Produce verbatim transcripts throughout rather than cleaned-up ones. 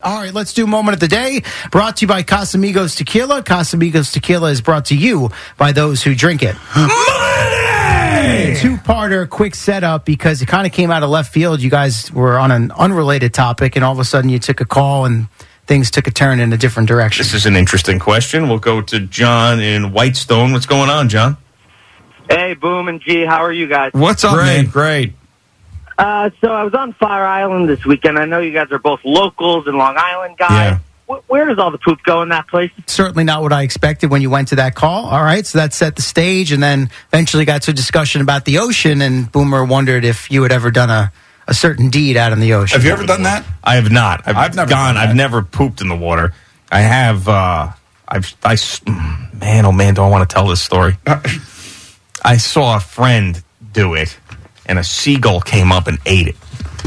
All right, let's do Moment of the Day. Brought to you by Casamigos Tequila. Casamigos Tequila is brought to you by those who drink it. Money! Two-parter, quick setup, because it kind of came out of left field. You guys were on an unrelated topic, and all of a sudden you took a call, and things took a turn in a different direction. This is an interesting question. We'll go to John in Whitestone. What's going on, John? Hey, Boom and G, how are you guys? What's up, Great, man? great. Uh, so I was on Fire Island this weekend. I know you guys are both locals and Long Island guys. Yeah. Wh- Where does all the poop go in that place? Certainly not what I expected when you went to that call. All right, so that set the stage, and then eventually got to a discussion about the ocean, and Boomer wondered if you had ever done a, a certain deed out in the ocean. Have you ever done that? I have not. I've, I've never gone. done that. I've never pooped in the water. I have. Uh, I've. I. s- Man, oh man, do I want to tell this story? I saw a friend do it, and a seagull came up and ate it,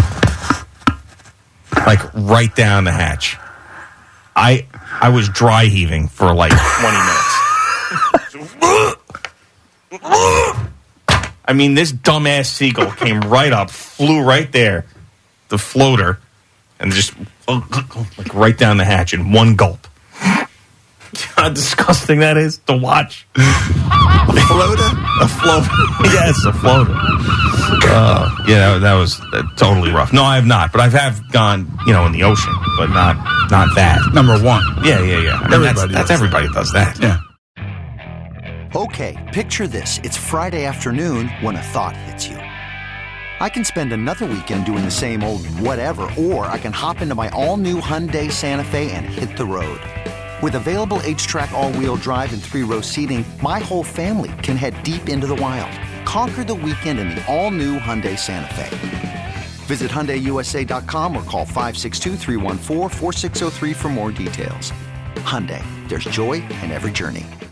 like right down the hatch. I I was dry heaving for like twenty minutes. I mean, this dumbass seagull came right up, flew right there, the floater, and just like right down the hatch in one gulp. How disgusting that is to watch. A floater? A floater. Yes, a floater. Uh, yeah, that, that was uh, totally rough. No, I have not, but I have gone, you know, in the ocean, but not not that. Number one. Yeah, yeah, yeah. I mean, that's, Everybody that's does everybody does that. Yeah. Okay, picture this. It's Friday afternoon when a thought hits you. I can spend another weekend doing the same old whatever, or I can hop into my all-new Hyundai Santa Fe and hit the road. With available H-Track all-wheel drive and three-row seating, my whole family can head deep into the wild. Conquer the weekend in the all-new Hyundai Santa Fe. Visit Hyundai U S A dot com or call five six two, three one four, four six zero three for more details. Hyundai, there's joy in every journey.